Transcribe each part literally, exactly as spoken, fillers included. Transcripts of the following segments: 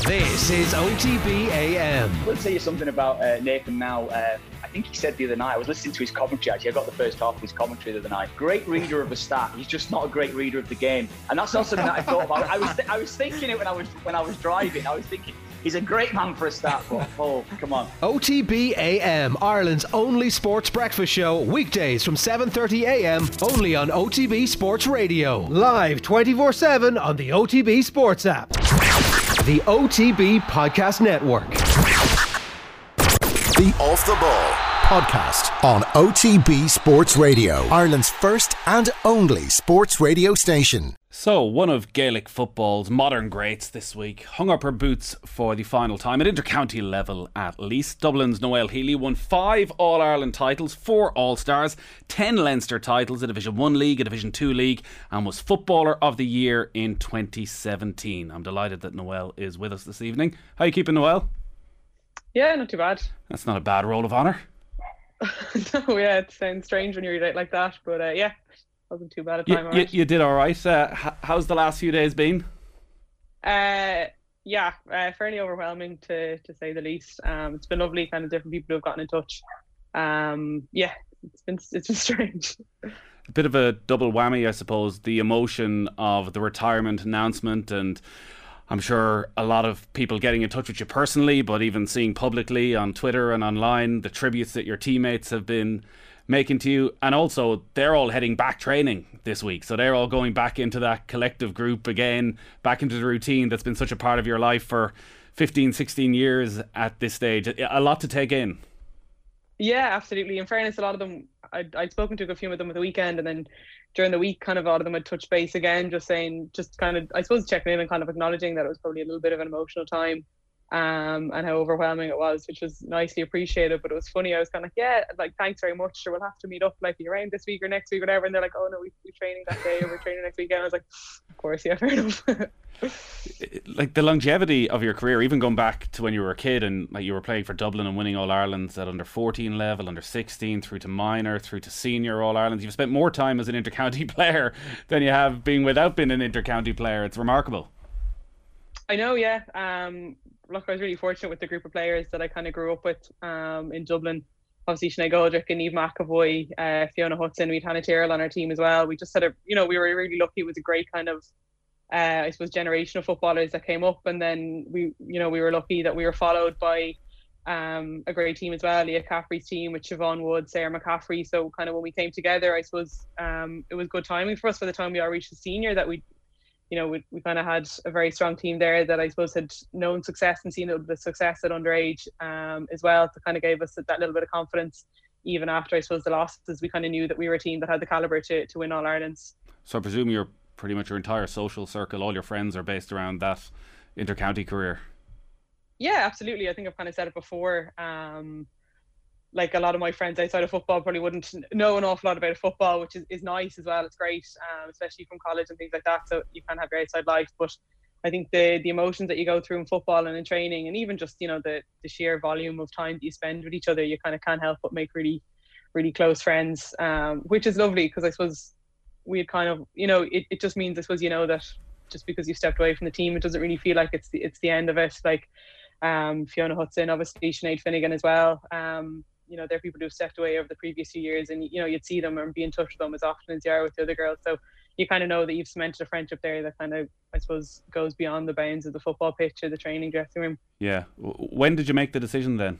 This is O T B A M. I will tell you something about uh, Nathan now. Uh, I think he said the other night, I was listening to his commentary actually, I got the first half of his commentary the other night. Great reader of the stat, he's just not a great reader of the game. And that's not something that I thought about. I was th- I was thinking it when I was when I was driving. I was thinking, he's a great man for a stat, but oh, come on. O T B A M, Ireland's only sports breakfast show, weekdays from seven thirty a m, only on O T B Sports Radio. Live twenty-four seven on the O T B Sports app. The O T B Podcast Network. The Off the Ball podcast on O T B Sports Radio, Ireland's first and only sports radio station. So, one of Gaelic football's modern greats this week hung up her boots for the final time at inter-county level at least. Dublin's Noelle Healy won five All-Ireland titles, four All-Stars, ten Leinster titles, a Division one league, a Division two league, and was Footballer of the Year in twenty seventeen. I'm delighted that Noelle is with us this evening. How are you keeping, Noelle? Yeah, not too bad. That's not a bad roll of honour. No, yeah, it sounds strange when you read it like that, but uh, yeah, wasn't too bad a time. You, you, you did all right. Uh, h- how's the last few days been? Uh, yeah, uh, fairly overwhelming to to say the least. Um, it's been lovely, kind of different people who have gotten in touch. Um, yeah, it's been it's been strange. A bit of a double whammy, I suppose. The emotion of the retirement announcement, and I'm sure a lot of people getting in touch with you personally, but even seeing publicly on Twitter and online the tributes that your teammates have been making to you. And also, they're all heading back training this week. So they're all going back into that collective group again, back into the routine that's been such a part of your life for fifteen, sixteen years at this stage. A lot to take in. Yeah, absolutely. In fairness, a lot of them, I'd, I'd spoken to a few of them at the weekend, and then during the week, kind of a lot of them had touched base again, just saying, just kind of, I suppose, checking in and kind of acknowledging that it was probably a little bit of an emotional time, um, and how overwhelming it was, which was nicely appreciated. But it was funny. I was kind of like, yeah, like, thanks very much. Sure, we'll have to meet up like around this week or next week or whatever. And they're like, oh no, we we're training that day, or we're training next weekend. I was like, of course, yeah, fair enough. Like the longevity of your career, even going back to when you were a kid and like you were playing for Dublin and winning All Irelands at under fourteen level, under sixteen, through to minor, through to senior All Irelands. You've spent more time as an inter-county player than you have been without being an inter-county player. It's remarkable. I know, yeah. Um, look, I was really fortunate with the group of players that I kind of grew up with um, in Dublin. Obviously, Sinead Goldrick and Eve McAvoy, uh, Fiona Hudson, we had Hannah Tyrrell on our team as well. We just had a, you know, we were really lucky. It was a great kind of, uh, I suppose, generation of footballers that came up. And then we, you know, we were lucky that we were followed by um, a great team as well. Leah Caffrey's team with Siobhan Wood, Sarah McCaffrey. So kind of when we came together, I suppose um, it was good timing for us by the time we all reached the senior that we, you know, we, we kind of had a very strong team there that I suppose had known success and seen the success at underage um, as well. To kind of gave us that little bit of confidence, even after I suppose the losses. We kind of knew that we were a team that had the calibre to, to win All Irelands. So I presume you're pretty much your entire social circle, all your friends are based around that inter-county career. Yeah, absolutely. I think I've kind of said it before. Um, like a lot of my friends outside of football probably wouldn't know an awful lot about football, which is, is nice as well. It's great, um, especially from college and things like that. So you can have your outside life. But I think the the emotions that you go through in football and in training, and even just, you know, the, the sheer volume of time that you spend with each other, you kind of can't help but make really, really close friends, um, which is lovely because I suppose we had kind of, you know, it, it just means, I suppose, you know, that just because you stepped away from the team, it doesn't really feel like it's the, it's the end of it. Like um, Fiona Hudson, obviously, Sinead Finnegan as well. Um, you know, they're people who've stepped away over the previous few years, and, you know, you'd see them and be in touch with them as often as you are with the other girls. So you kind of know that you've cemented a friendship there that kind of, I suppose, goes beyond the bounds of the football pitch or the training dressing room. Yeah. When did you make the decision then?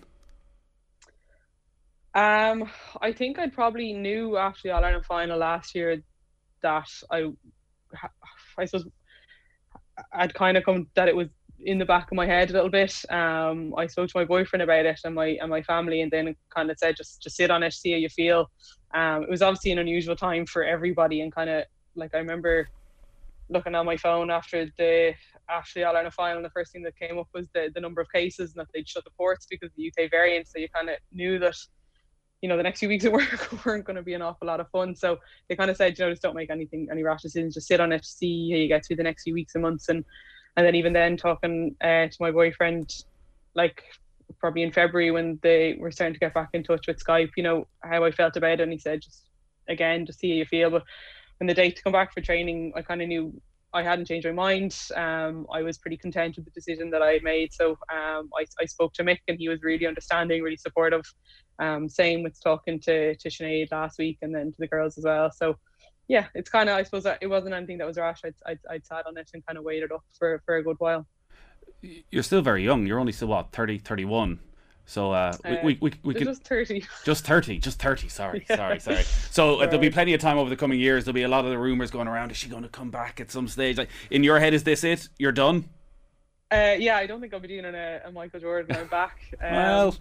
Um, I think I probably knew after the All-Ireland final last year that I, I suppose, I'd kind of come that it was in the back of my head a little bit. Um, I spoke to my boyfriend about it and my and my family, and then kind of said, just just sit on it, see how you feel. Um, it was obviously an unusual time for everybody, and kind of like I remember looking on my phone after the after the All-Ireland final, and the first thing that came up was the the number of cases and that they'd shut the ports because of the U K variant. So you kind of knew that, you know, the next few weeks at work weren't going to be an awful lot of fun. So they kind of said, you know, just don't make anything, any rash decisions, just sit on it, see how you get through the next few weeks and months. And and then even then talking uh, to my boyfriend, like probably in February when they were starting to get back in touch with Skype, you know, how I felt about it. And he said, just again, just see how you feel. But when the date to come back for training, I kind of knew I hadn't changed my mind. Um, I was pretty content with the decision that I had made. So um, I, I spoke to Mick, and he was really understanding, really supportive. Um, same with talking to, to Sinead last week, and then to the girls as well. So yeah, it's kind of, I suppose it wasn't anything that was rash. I'd, I'd, I'd sat on it and kind of waited up for, for a good while. You're still very young. You're only still, what, thirty, thirty-one? So uh, we, uh, we, we, we could just thirty. Just thirty, just thirty. Sorry, yeah. sorry, sorry. So uh, right. there'll be plenty of time over the coming years. There'll be a lot of the rumours going around. Is she going to come back at some stage? Like, in your head, is this it? You're done? Uh, yeah, I don't think I'll be doing a, a Michael Jordan. I'm back. Um, well,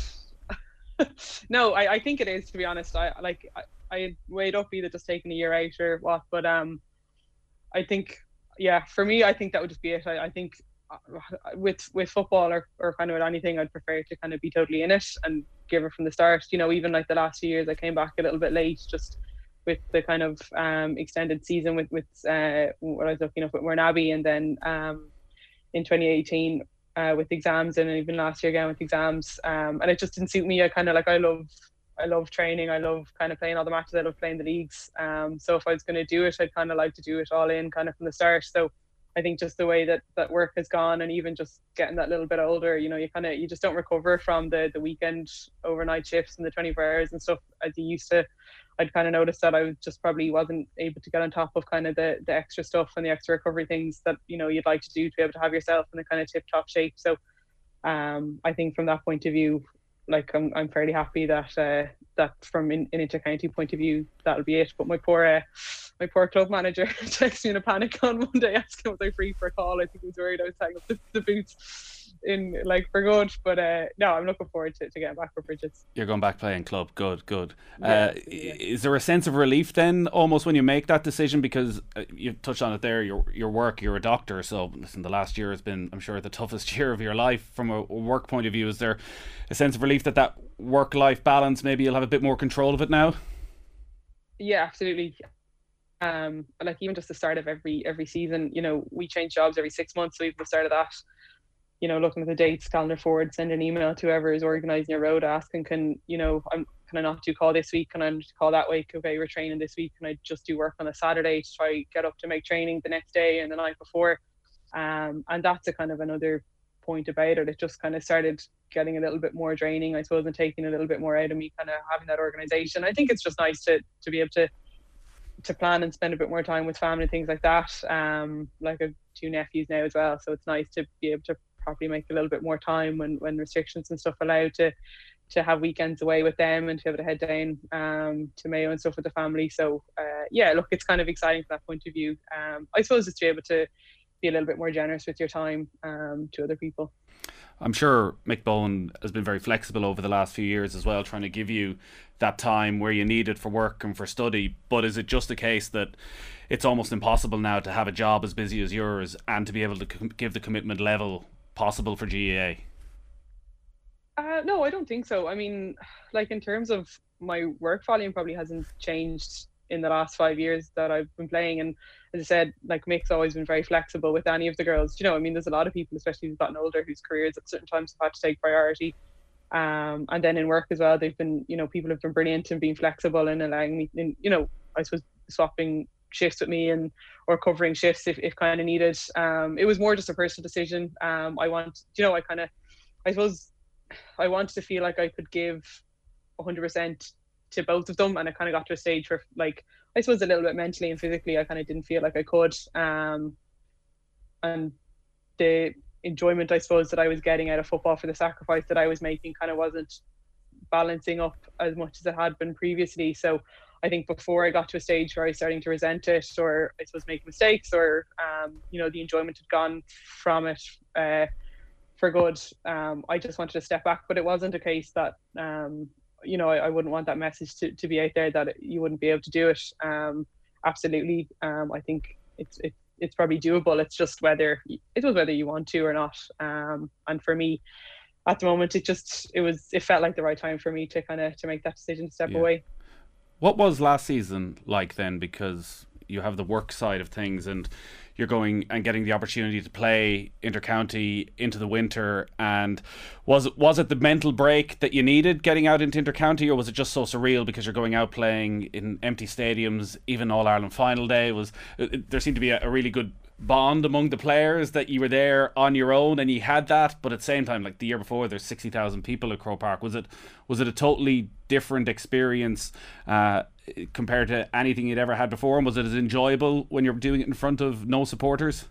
but no, I, I think it is, to be honest. I like I, I weighed up either just taking a year out or what. But um, I think yeah, for me, I think that would just be it. I, I think. with with football or, or kind of with anything, I'd prefer to kind of be totally in it and give it from the start. You know, even like the last few years I came back a little bit late just with the kind of um extended season with with uh what I was looking up with Mournabbey, and then um in twenty eighteen uh with exams, and even last year again with exams, um and it just didn't suit me. I kind of like I love I love training, I love kind of playing all the matches, I love playing the leagues, um so if I was going to do it, I'd kind of like to do it all in kind of from the start. So I think just the way that, that work has gone, and even just getting that little bit older, you know, you kind of, you just don't recover from the, the weekend overnight shifts and the twenty-four hours and stuff as you used to. I'd kind of noticed that I was just probably wasn't able to get on top of kind of the, the extra stuff and the extra recovery things that, you know, you'd like to do to be able to have yourself in a kind of tip top shape. So um, I think from that point of view, like I'm, I'm fairly happy that uh, that from an, an inter-county point of view, that'll be it. But my poor uh, my poor club manager texted me in a panic on Monday asking was I free for a call. I think he was worried I was tagging up the, the boots in like for good. But uh, no, I'm looking forward to, to getting back for Bridges. You're going back playing club. Good, good. Yeah, uh, yeah. Is there a sense of relief then, almost, when you make that decision? Because uh, you touched on it there. Your your work. You're a doctor, so listen. The last year has been, I'm sure, the toughest year of your life from a work point of view. Is there a sense of relief that that work-life balance, maybe you'll have a bit more control of it now? Yeah, absolutely. Um, like even just the start of every every season, you know, we change jobs every six months. So even the start of that, you know, looking at the dates, calendar forward, send an email to whoever is organising your road, asking, can, you know, I'm can I not do call this week? Can I call that week? Okay, we're training this week. Can I just do work on a Saturday to try get up to make training the next day and the night before? Um, and that's a kind of another point about it. It just kind of started getting a little bit more draining, I suppose, and taking a little bit more out of me, kind of having that organisation. I think it's just nice to to be able to to plan and spend a bit more time with family and things like that. Um, like I have two nephews now as well, so it's nice to be able to probably make a little bit more time when, when restrictions and stuff allow to to have weekends away with them and to be able to head down um, to Mayo and stuff with the family. So uh, yeah, look, it's kind of exciting from that point of view. Um, I suppose just to be able to be a little bit more generous with your time um, to other people. I'm sure Mick Bowen has been very flexible over the last few years as well, trying to give you that time where you need it for work and for study. But is it just a case that it's almost impossible now to have a job as busy as yours and to be able to com- give the commitment level possible for G A A? Uh, no, I don't think so. I mean, like in terms of my work volume probably hasn't changed in the last five years that I've been playing. And as I said, like Mick's always been very flexible with any of the girls. You know, I mean, there's a lot of people, especially who've gotten older, whose careers at certain times have had to take priority. Um, and then in work as well, they've been, you know, people have been brilliant and being flexible and allowing me, in, you know, I suppose swapping shifts with me and or covering shifts if, if kind of needed. Um, it was more just a personal decision. Um, I want, you know, I kind of, I suppose I wanted to feel like I could give one hundred percent to both of them, and I kind of got to a stage where, like, I suppose a little bit mentally and physically I kind of didn't feel like I could, um, and the enjoyment I suppose that I was getting out of football for the sacrifice that I was making kind of wasn't balancing up as much as it had been previously. So I think before I got to a stage where I was starting to resent it, or I suppose make mistakes, or um, you know, the enjoyment had gone from it uh, for good, um, I just wanted to step back. But it wasn't a case that um, you know, I, I wouldn't want that message to, to be out there that it, you wouldn't be able to do it. Um, absolutely. Um, I think it's it, it's probably doable. It's just whether it was whether you want to or not. Um, and for me, at the moment, it just it was it felt like the right time for me to kind of to make that decision to step Yeah. away. What was last season like then? Because you have the work side of things, and you're going and getting the opportunity to play intercounty into the winter. And was it was it the mental break that you needed getting out into intercounty, or was it just so surreal because you're going out playing in empty stadiums? Even All Ireland final day was it, there seemed to be a, a really good bond among the players that you were there on your own and you had that, but at the same time, like the year before, there's sixty thousand people at Croke Park. Was it was it a totally different experience uh, compared to anything you'd ever had before, and was it as enjoyable when you're doing it in front of no supporters?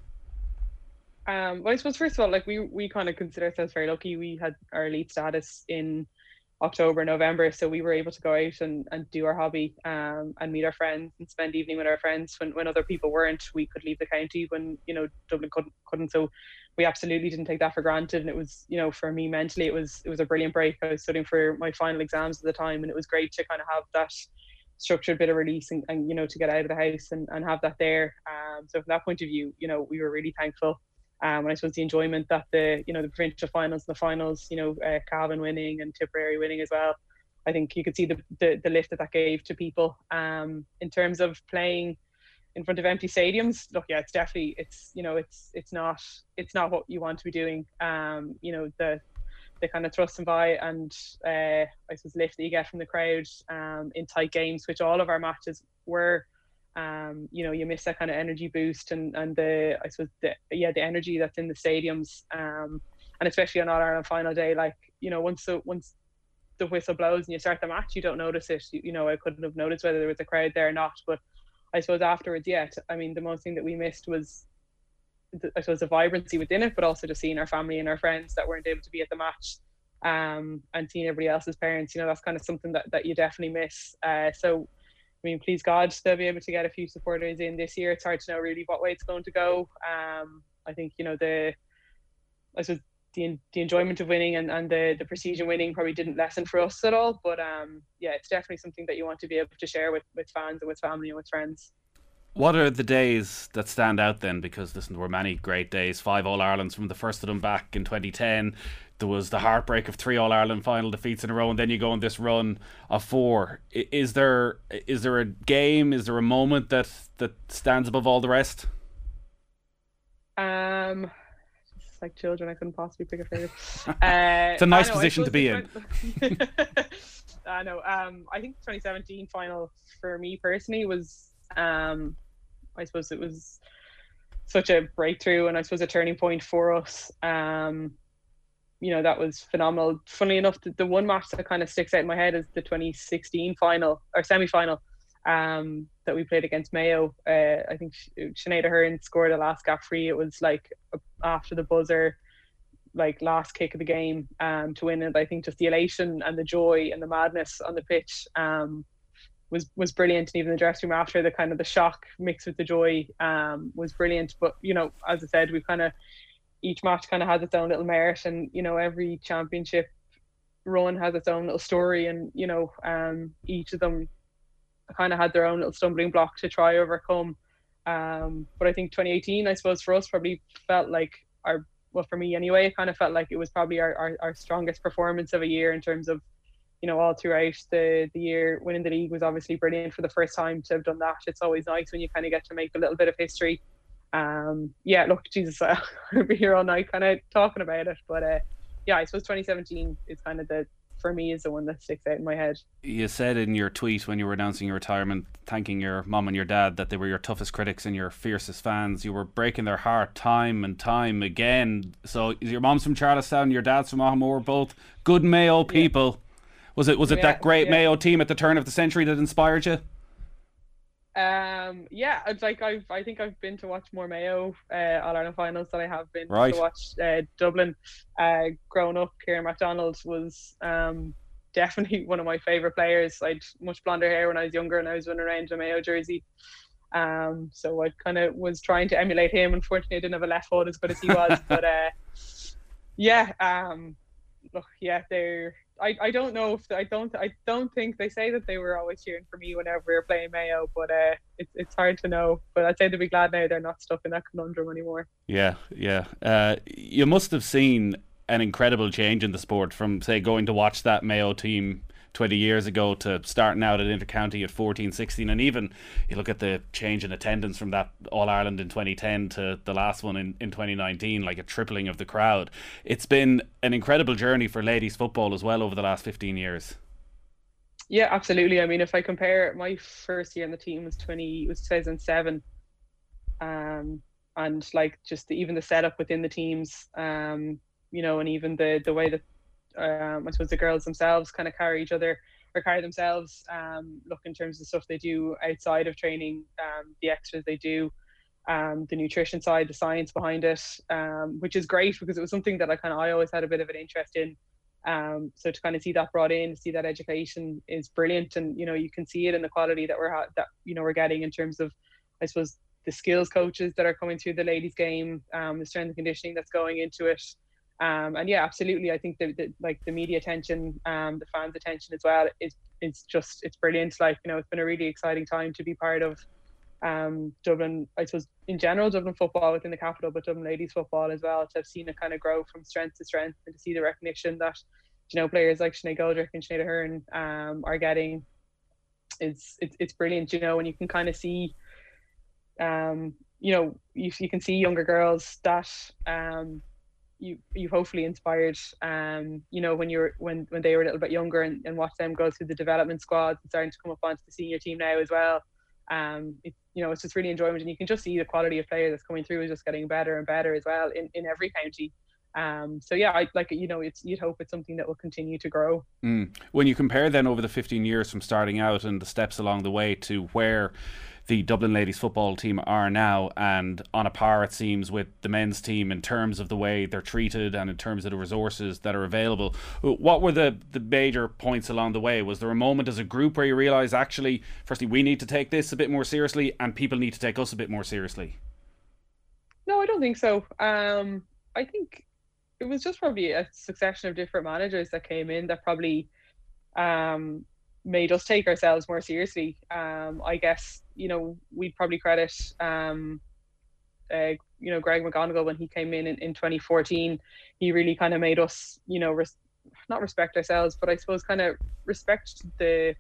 Um, well, I suppose first of all, like we we kind of consider ourselves very lucky. We had our elite status in October, November, so we were able to go out and, and do our hobby um, and meet our friends and spend evening with our friends when, when other people weren't. We could leave the county when, you know, Dublin couldn't, couldn't. So we absolutely didn't take that for granted. And it was, you know, for me mentally, it was it was a brilliant break. I was studying for my final exams at the time, and it was great to kind of have that structured bit of release and, and you know, to get out of the house and, and have that there. Um, so from that point of view, you know, we were really thankful. Um, and I suppose the enjoyment that the, you know, the provincial finals and the finals, you know, uh, Cavan winning and Tipperary winning as well. I think you could see the, the, the lift that that gave to people. Um, in terms of playing in front of empty stadiums, look, yeah, it's definitely, it's, you know, it's, it's not, it's not what you want to be doing. Um, you know, the, the kind of thrust and buy and uh, I suppose lift that you get from the crowd um, in tight games, which all of our matches were. Um, you know, you miss that kind of energy boost and, and the, I suppose, the, yeah, the energy that's in the stadiums. Um, and especially on All Ireland final day, like, you know, once the, once the whistle blows and you start the match, you don't notice it. You, you know, I couldn't have noticed whether there was a crowd there or not. But I suppose afterwards, yeah, I mean, the most thing that we missed was, the, I suppose, the vibrancy within it, but also just seeing our family and our friends that weren't able to be at the match um, and seeing everybody else's parents. You know, that's kind of something that, that you definitely miss. Uh, so, I mean, please God, they'll be able to get a few supporters in this year. It's hard to know really what way it's going to go. Um, I think, you know, the I suppose the the enjoyment of winning and, and the, the prestige of winning probably didn't lessen for us at all. But um, yeah, it's definitely something that you want to be able to share with, with fans and with family and with friends. What are the days that stand out then? Because listen, there were many great days. Five All-Irelands, from the first of them back in twenty ten. There was the heartbreak of three All-Ireland final defeats in a row, and then you go on this run of four. Is there is there a game, is there a moment that, that stands above all the rest? Um, it's like children, I couldn't possibly pick a favourite. Uh, it's a nice know, position to be in. I know. Um, I think the twenty seventeen final for me personally was, um, I suppose it was such a breakthrough and I suppose a turning point for us. Um, you know, that was phenomenal. Funnily enough, the, the one match that kind of sticks out in my head is the twenty sixteen final or semi-final um, that we played against Mayo. Uh, I think Sinead Ahern scored a last gap free. It was like after the buzzer, like last kick of the game um, to win it. I think just the elation and the joy and the madness on the pitch um, was was brilliant. And even the dressing room after, the kind of the shock mixed with the joy um, was brilliant. But, you know, as I said, we've kind of, each match kind of has its own little merit, and you know, every championship run has its own little story, and you know, um, each of them kind of had their own little stumbling block to try overcome. Um, but I think twenty eighteen, I suppose, for us probably felt like our, well, for me anyway, it kind of felt like it was probably our, our, our strongest performance of a year in terms of, you know, all throughout the the year. Winning the league was obviously brilliant for the first time to have done that. It's always nice when you kind of get to make a little bit of history. Um, yeah, look, Jesus, I'll be here all night kind of talking about it. But uh, yeah, I suppose twenty seventeen is kind of the, for me, is the one that sticks out in my head. You said in your tweet when you were announcing your retirement, thanking your mum and your dad, that they were your toughest critics and your fiercest fans. You were breaking their heart time and time again. So your mum's from Charlestown, your dad's from Ahamore, both good Mayo people. Yeah. Was it was it yeah, that great yeah. Mayo team at the turn of the century that inspired you? Um, yeah, it's like I've, I think I've been to watch more Mayo uh, All Ireland finals than I have been right. to watch uh, Dublin. Uh, growing up, Kieran MacDonald was um, definitely one of my favourite players. I had much blonder hair when I was younger, and I was running around in a Mayo jersey. Um, so I kind of was trying to emulate him. Unfortunately, I didn't have a left foot as good as he was. But uh, yeah, um, look, yeah, they're. I, I don't know if I don't I don't think they say that they were always cheering for me whenever we were playing Mayo, but uh, it's it's hard to know. But I'd say they'd be glad now they're not stuck in that conundrum anymore. Yeah, yeah. Uh, you must have seen an incredible change in the sport from, say, going to watch that Mayo team twenty years ago to starting out at Intercounty at fourteen, sixteen, and even you look at the change in attendance from that All-Ireland in twenty ten to the last one in, in twenty nineteen, like a tripling of the crowd. It's been an incredible journey for ladies football as well over the last fifteen years. Yeah, absolutely. I mean, if I compare, my first year in the team was twenty was two thousand seven. Um, and like just the, even the setup within the teams, um, you know, and even the the way that um, I suppose the girls themselves kind of carry each other or carry themselves. Um, look, in terms of the stuff they do outside of training, um, the extras they do, um, the nutrition side, the science behind it, um, which is great because it was something that I kind of I always had a bit of an interest in. Um, so to kind of see that brought in, to see that education is brilliant, and you know you can see it in the quality that we're ha- that you know we're getting in terms of, I suppose, the skills coaches that are coming through the ladies' game, um, the strength and conditioning that's going into it, um, and yeah, absolutely. I think the, the like the media attention, um, the fans' attention as well is is just it's brilliant. Like you know, it's been a really exciting time to be part of um, Dublin. I suppose in general, Dublin football within the capital, but Dublin ladies football as well. To have seen it kind of grow from strength to strength, and to see the recognition that you know players like Sinead Goldrick and Sinead Ahern um, are getting, it's it's it's brilliant. You know, and you can kind of see. Um, you know, you, you can see younger girls that um, you you've hopefully inspired. Um, you know, when you're when when they were a little bit younger, and, and watch them go through the development squads and starting to come up onto the senior team now as well. Um, it, you know, it's just really enjoyment, and you can just see the quality of player that's coming through is just getting better and better as well in, in every county. Um, so yeah, I like you know, it's you'd hope it's something that will continue to grow. Mm. When you compare then over the fifteen years from starting out and the steps along the way to where the Dublin ladies football team are now, and on a par it seems with the men's team in terms of the way they're treated and in terms of the resources that are available, what were the, the major points along the way? Was there a moment as a group where you realised actually, firstly, we need to take this a bit more seriously and people need to take us a bit more seriously? No, I don't think so. Um, I think it was just probably a succession of different managers that came in that probably um, made us take ourselves more seriously. Um, I guess, you know, we'd probably credit, um, uh, you know, Greg McGonigal when he came in, in in twenty fourteen. He really kind of made us, you know, res- not respect ourselves, but I suppose kind of respect the,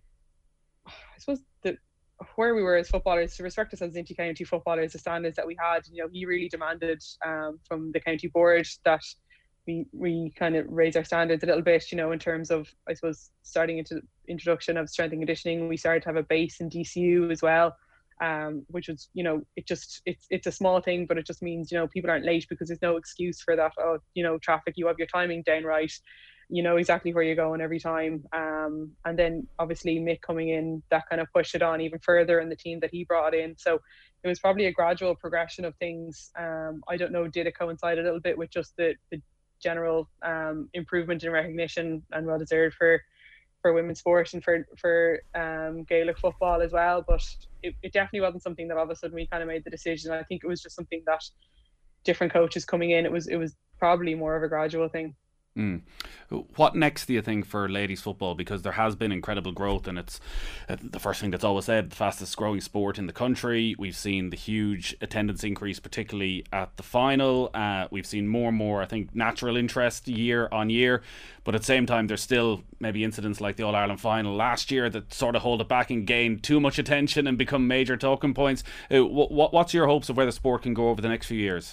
I suppose the, where we were as footballers, to respect us as inter-county footballers, the standards that we had. You know, he really demanded um, from the county board that we we kind of raise our standards a little bit, you know, in terms of, I suppose, starting into introduction of strength and conditioning. We started to have a base in D C U as well, um, which was, you know, it just, it's it's a small thing, but it just means, you know, people aren't late because there's no excuse for that. Oh, you know, traffic, you have your timing down right. You know exactly where you're going every time. Um, and then obviously Mick coming in, that kind of pushed it on even further, and the team that he brought in. So it was probably a gradual progression of things. Um, I don't know, did it coincide a little bit with just the, the general um, improvement in recognition, and well deserved for for women's sport and for for um, Gaelic football as well. But it, it definitely wasn't something that all of a sudden we kind of made the decision. I think it was just something that different coaches coming in, it was it was probably more of a gradual thing. Mm. What next do you think for ladies football? Because there has been incredible growth, and it's uh, the first thing that's always said, the fastest growing sport in the country. We've seen the huge attendance increase, particularly at the final. Uh, we've seen more and more, I think, natural interest year on year. But at the same time, there's still maybe incidents like the All-Ireland final last year that sort of hold it back and gain too much attention and become major talking points. Uh, what, what's your hopes of where the sport can go over the next few years?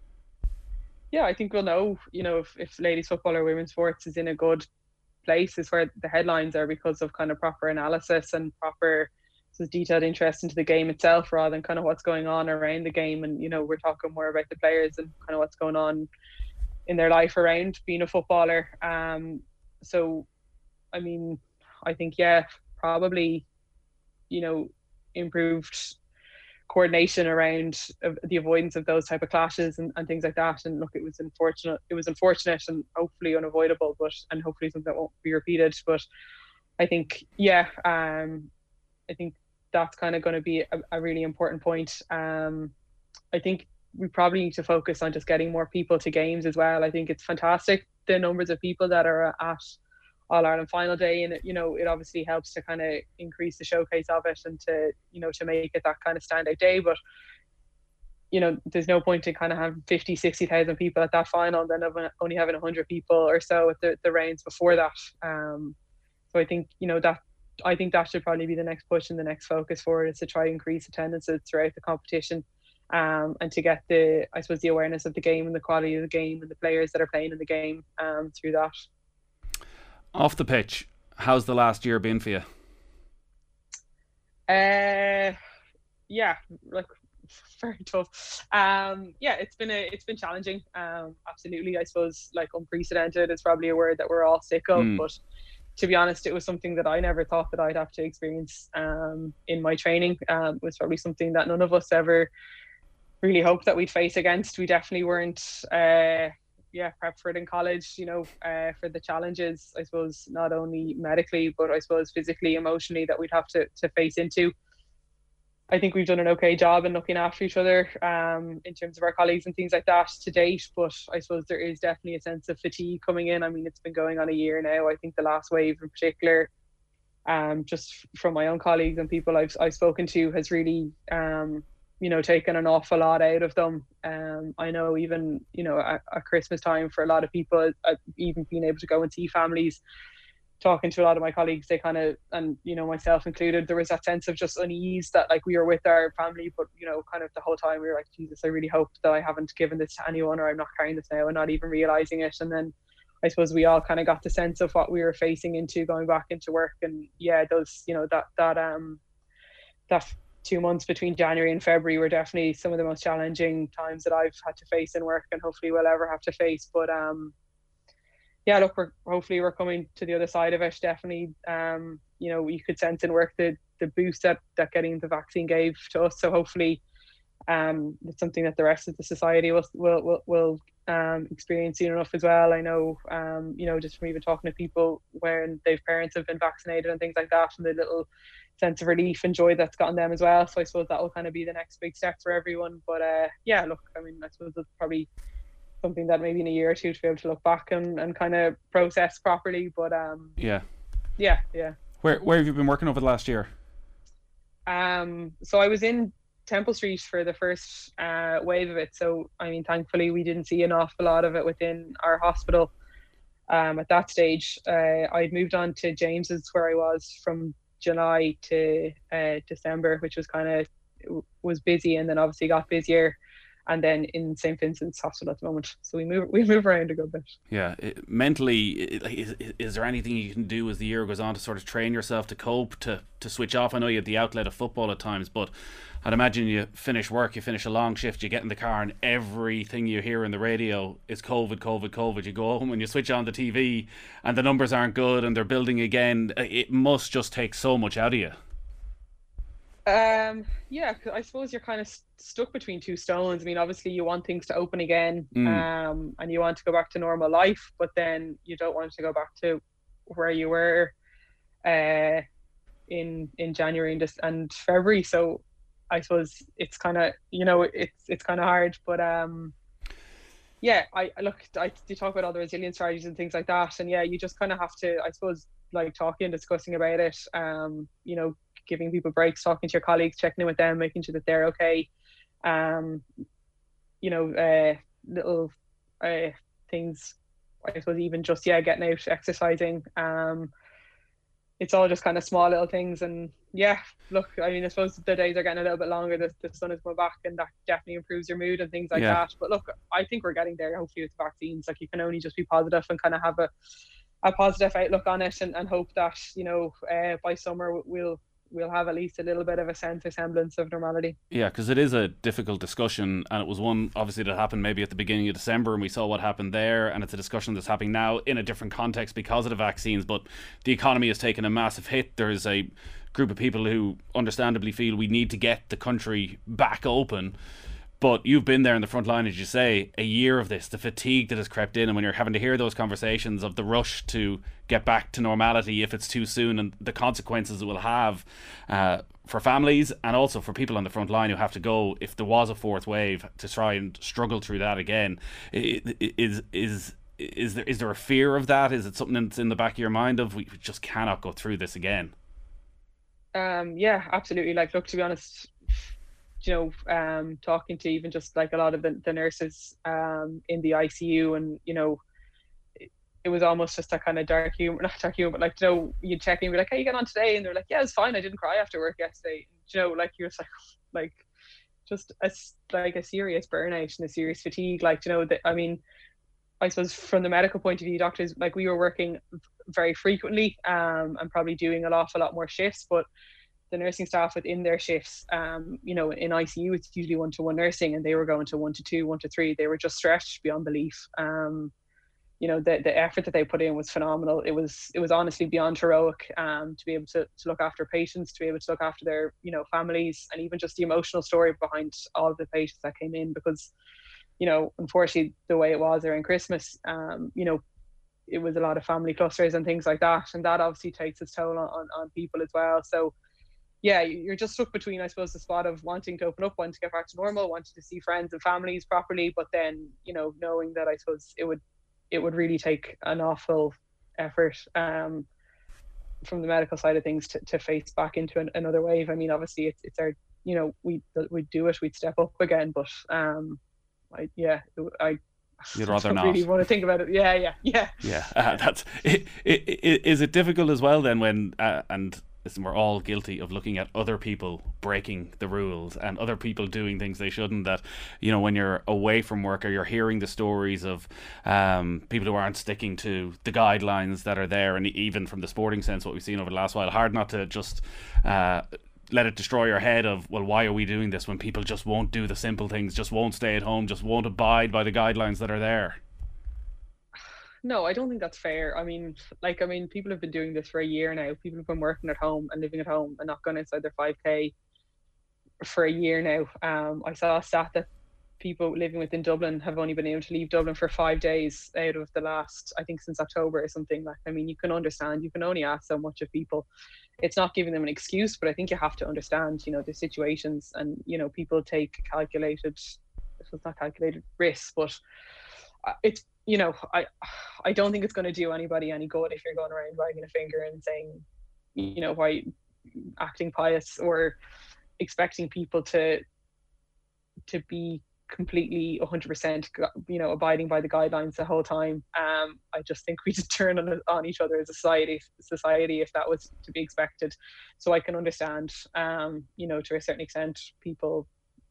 Yeah, I think we'll know, you know, if, if ladies football or women's sports is in a good place is where the headlines are, because of kind of proper analysis and proper sort of detailed interest into the game itself, rather than kind of what's going on around the game. And, you know, we're talking more about the players and kind of what's going on in their life around being a footballer. Um, so, I mean, I think, yeah, probably, you know, improved coordination around uh, the avoidance of those type of clashes and, and things like that. And look, it was unfortunate it was unfortunate and hopefully unavoidable, but and hopefully something that won't be repeated. But I think yeah um I think that's kind of going to be a, a really important point. um I think we probably need to focus on just getting more people to games as well. I think it's fantastic the numbers of people that are at All-Ireland final day, and it, you know, it obviously helps to kind of increase the showcase of it and to, you know, to make it that kind of standout day. But you know, there's no point in kind of having fifty, sixty thousand people at that final and then only having one hundred people or so at the, the rounds before that. Um, so I think, you know, that I think that should probably be the next push and the next focus for it, is to try and increase attendances throughout the competition, um, and to get the, I suppose, the awareness of the game and the quality of the game and the players that are playing in the game um, through that. Off the pitch, how's the last year been for you? Uh, yeah, like very tough. Um, yeah, it's been a, it's been challenging. Um, absolutely, I suppose like unprecedented is probably a word that we're all sick of. Mm. But to be honest, it was something that I never thought that I'd have to experience um, in my training. Um, it was probably something that none of us ever really hoped that we'd face against. We definitely weren't. Uh, yeah, prepped for it in college, you know, uh, for the challenges, I suppose, not only medically, but I suppose physically, emotionally, that we'd have to, to face into. I think we've done an okay job in looking after each other um, in terms of our colleagues and things like that to date, but I suppose there is definitely a sense of fatigue coming in. I mean, it's been going on a year now. I think the last wave in particular, um, just from my own colleagues and people I've, I've spoken to, has really um, you know, taken an awful lot out of them. Um, I know even, you know, at, at Christmas time for a lot of people, uh, even being able to go and see families, talking to a lot of my colleagues, they kind of, and, you know, myself included, there was that sense of just unease that like we were with our family, but, you know, kind of the whole time we were like, Jesus, I really hope that I haven't given this to anyone, or I'm not carrying this now and not even realizing it. And then I suppose we all kind of got the sense of what we were facing into going back into work. And yeah, those, you know, that, that, um, that, two months between January and February were definitely some of the most challenging times that I've had to face in work, and hopefully will ever have to face. But um, yeah, look, we're hopefully we're coming to the other side of it. Definitely, um, you know, you could sense in work the the boost that that getting the vaccine gave to us. So hopefully, um, it's something that the rest of the society will will will, will um, experience soon enough as well. I know, um, you know, just from even talking to people when their parents have been vaccinated and things like that, and the little sense of relief and joy that's gotten them as well. So I suppose that will kind of be the next big step for everyone. But uh, yeah, look, I mean, I suppose it's probably something that maybe in a year or two to be able to look back and, and kind of process properly. But um, yeah, yeah, yeah. Where where have you been working over the last year? Um, so I was in Temple Street for the first uh, wave of it. So I mean, thankfully we didn't see an awful lot of it within our hospital. Um, at that stage, uh, I'd moved on to James's, where I was from July to uh, December, which was kind of was busy, and then obviously got busier, and then in Saint Vincent's Hospital at the moment. So we move we move around a good bit. Yeah, it, mentally, it, is, is there anything you can do as the year goes on to sort of train yourself to cope, to to switch off? I know you have the outlet of football at times, but I'd imagine you finish work, you finish a long shift, you get in the car, and everything you hear in the radio is COVID, COVID, COVID. You go home and you switch on the T V and the numbers aren't good and they're building again. It must just take so much out of you. Um, yeah, I suppose you're kind of st- stuck between two stones. I mean, obviously you want things to open again, mm. um, and you want to go back to normal life, but then you don't want to go back to where you were uh, in in January and, and February. So I suppose it's kind of, you know, it's it's kind of hard, but um, yeah, I, I look, I you talk about all the resilience strategies and things like that, and yeah, you just kind of have to, I suppose, like talking and discussing about it, um, you know, giving people breaks, talking to your colleagues, checking in with them, making sure that they're okay, um, you know, uh, little uh, things, I suppose, even just, yeah, getting out, exercising, um, it's all just kind of small little things. And yeah, look, I mean, I suppose the days are getting a little bit longer, the, the sun is going back, and that definitely improves your mood and things like yeah. that. But look, I think we're getting there, hopefully, with the vaccines. Like, you can only just be positive and kind of have a, a positive outlook on it, and, and hope that, you know, uh, by summer we'll we'll have at least a little bit of a sense or semblance of normality. Yeah, because it is a difficult discussion, and it was one obviously that happened maybe at the beginning of December, and we saw what happened there, and it's a discussion that's happening now in a different context because of the vaccines. But the economy has taken a massive hit. There's a group of people who understandably feel we need to get the country back open. But you've been there in the front line, as you say, a year of this, the fatigue that has crept in, and when you're having to hear those conversations of the rush to get back to normality if it's too soon, and the consequences it will have uh, for families and also for people on the front line who have to go if there was a fourth wave to try and struggle through that again. Is is is there is there a fear of that? Is it something that's in the back of your mind of we just cannot go through this again? Um, yeah, absolutely. Like, look, to be honest, you know, um, talking to even just like a lot of the, the nurses um, in the I C U, and, you know, it, it was almost just a kind of dark humor, not dark humor, but like, you know, you'd check in and be like, how you get on today? And they're like, yeah, it's fine. I didn't cry after work yesterday. And, you know, like, you're just like, like, just a, like a serious burnout and a serious fatigue. Like, you know, that, I mean, I suppose from the medical point of view, doctors, like, we were working very frequently um, and probably doing an awful lot more shifts, but the nursing staff within their shifts, um, you know, in I C U, it's usually one-to-one nursing, and they were going to one to two, one to three. They were just stretched beyond belief. Um, you know, the the effort that they put in was phenomenal. It was it was honestly beyond heroic, um, to be able to, to look after patients, to be able to look after their, you know, families, and even just the emotional story behind all of the patients that came in, because, you know, unfortunately, the way it was around Christmas, um, you know, it was a lot of family clusters and things like that, and that obviously takes its toll on, on, on people as well. So yeah, you're just stuck between, I suppose, the spot of wanting to open up, wanting to get back to normal, wanting to see friends and families properly, but then, you know, knowing that I suppose it would it would really take an awful effort um, from the medical side of things to, to face back into an, another wave. I mean, obviously it's it's our, you know, we we'd do it, we'd step up again, but um, I yeah, I. You'd rather I don't not. really want to think about it. Yeah, yeah, yeah. Yeah, uh, that's. It, it, it, is it difficult as well then when uh, and listen, we're all guilty of looking at other people breaking the rules and other people doing things they shouldn't, that, you know, when you're away from work or you're hearing the stories of um, people who aren't sticking to the guidelines that are there, and even from the sporting sense, what we've seen over the last while, hard not to just uh, let it destroy your head of, well, why are we doing this when people just won't do the simple things, just won't stay at home, just won't abide by the guidelines that are there? No, I don't think that's fair. I mean, like, I mean, people have been doing this for a year now. People have been working at home and living at home and not going outside their five K for a year now. Um, I saw a stat that people living within Dublin have only been able to leave Dublin for five days out of the last, I think, since October or something. Like, I mean, you can understand, you can only ask so much of people. It's not giving them an excuse, but I think you have to understand, you know, the situations, and, you know, people take calculated, it's not calculated risks, but it's, you know, I I don't think it's going to do anybody any good if you're going around wagging a finger and saying, you know, why acting pious or expecting people to to be completely one hundred percent, you know, abiding by the guidelines the whole time. Um, I just think we just turn on, on each other as a society, society if that was to be expected. So I can understand, um, you know, to a certain extent, people,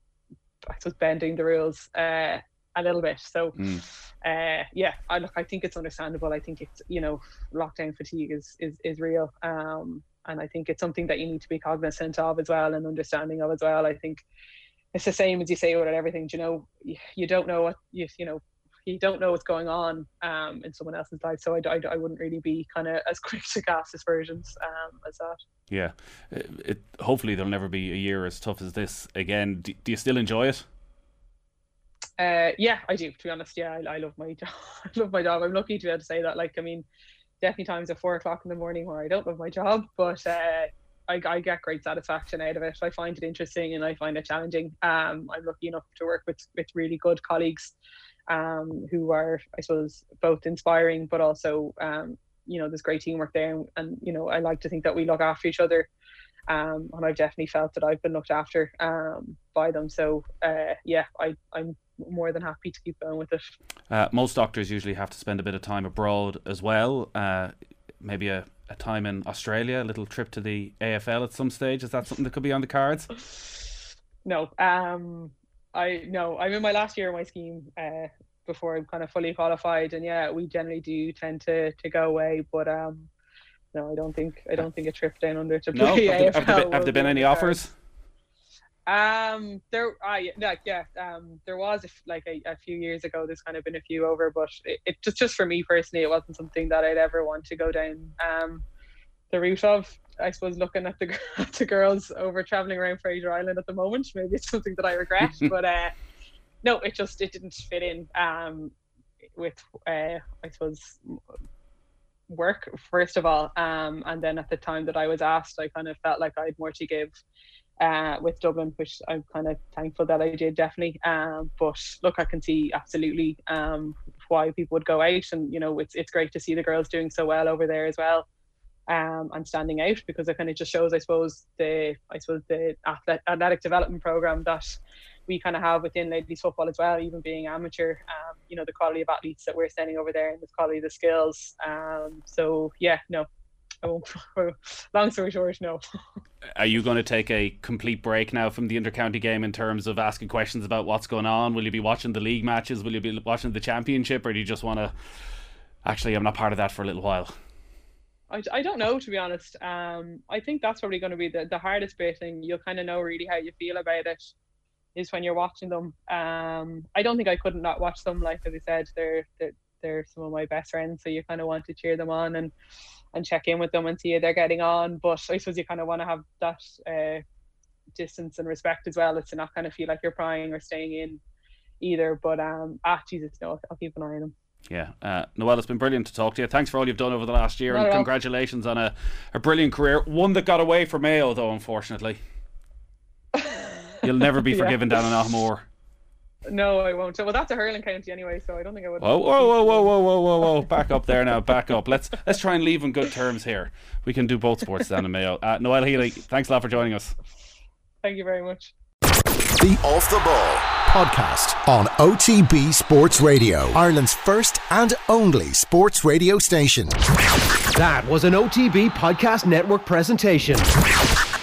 I suppose, bending the rules uh, a little bit. So, mm. uh, yeah, I look, I think it's understandable. I think it's, you know, lockdown fatigue is is is real, um, and I think it's something that you need to be cognizant of as well and understanding of as well. I think it's the same as you say with everything. You know, you, you don't know what you you know. You don't know what's going on um, in someone else's life, so I, I, I wouldn't really be kind of as quick to cast aspersions um, as that. Yeah, it, it, hopefully there'll never be a year as tough as this again. Do, do you still enjoy it? Uh, yeah, I do. To be honest, yeah, I, I love my job. I love my job. I'm lucky to be able to say that. Like, I mean, definitely times at four o'clock in the morning where I don't love my job, but uh, I, I get great satisfaction out of it. I find it interesting and I find it challenging. Um, I'm lucky enough to work with with really good colleagues, um, who are, I suppose, both inspiring, but also, um, you know, there's great teamwork there, and, and you know, I like to think that we look after each other. Um, and I've definitely felt that I've been looked after um, by them. So, uh, yeah, I, I'm more than happy to keep going with it. Uh, most doctors usually have to spend a bit of time abroad as well. Uh, maybe a, a time in Australia, a little trip to the A F L at some stage. Is that something that could be on the cards? No, um, I no, I'm in my last year of my scheme uh, before I'm kind of fully qualified, and yeah, we generally do tend to, to go away, but um. No, I don't think I don't think a trip down under to play no? A F L. Have there been, have there been any offers? Um, there, uh, yeah, yeah, um, there was a, like a, a few years ago. There's kind of been a few over, but it, it just just for me personally, it wasn't something that I'd ever want to go down um the route of. I suppose looking at the at the girls over traveling around Fraser Island at the moment, maybe it's something that I regret. but uh, no, it just it didn't fit in um with uh I suppose. work first of all, um and then at the time that I was asked, I kind of felt like I had more to give uh with Dublin, which I'm kind of thankful that I did, definitely. Um but look, I can see absolutely um why people would go out, and you know, it's it's great to see the girls doing so well over there as well, um and standing out, because it kind of just shows, I suppose, the I suppose the athletic development program that we kind of have within ladies football as well, even being amateur, um, you know, the quality of athletes that we're sending over there and the quality of the skills. Um, so yeah, no, I won't. Long story short, no. Are you going to take a complete break now from the inter-county game in terms of asking questions about what's going on? Will you be watching the league matches? Will you be watching the championship? Or do you just want to, actually, I'm not part of that for a little while? I, I don't know, to be honest. Um, I think that's probably going to be the, the hardest bit, and you'll kind of know really how you feel about it is when you're watching them. Um, I don't think I couldn't not watch them. Like, as I said, they're, they're, they're some of my best friends, so you kind of want to cheer them on and, and check in with them and see how they're getting on. But I suppose you kind of want to have that uh, distance and respect as well, as to not kind of feel like you're prying or staying in either. But um, ah, Jesus, no, I'll keep an eye on them. Yeah, uh, Noelle, it's been brilliant to talk to you. Thanks for all you've done over the last year, Not and congratulations on a, a brilliant career. One that got away from Mayo, though, unfortunately. You'll never be forgiven yeah. down in Ahmore. No, I won't. Well, that's a hurling county anyway, so I don't think I would. Whoa, whoa, whoa, whoa, whoa, whoa, whoa, whoa! Back up there now. Back up. Let's let's try and leave on good terms here. We can do both sports down in Mayo. Uh, Noelle Healy, thanks a lot for joining us. Thank you very much. The Off the Ball podcast on O T B Sports Radio, Ireland's first and only sports radio station. That was an O T B Podcast Network presentation.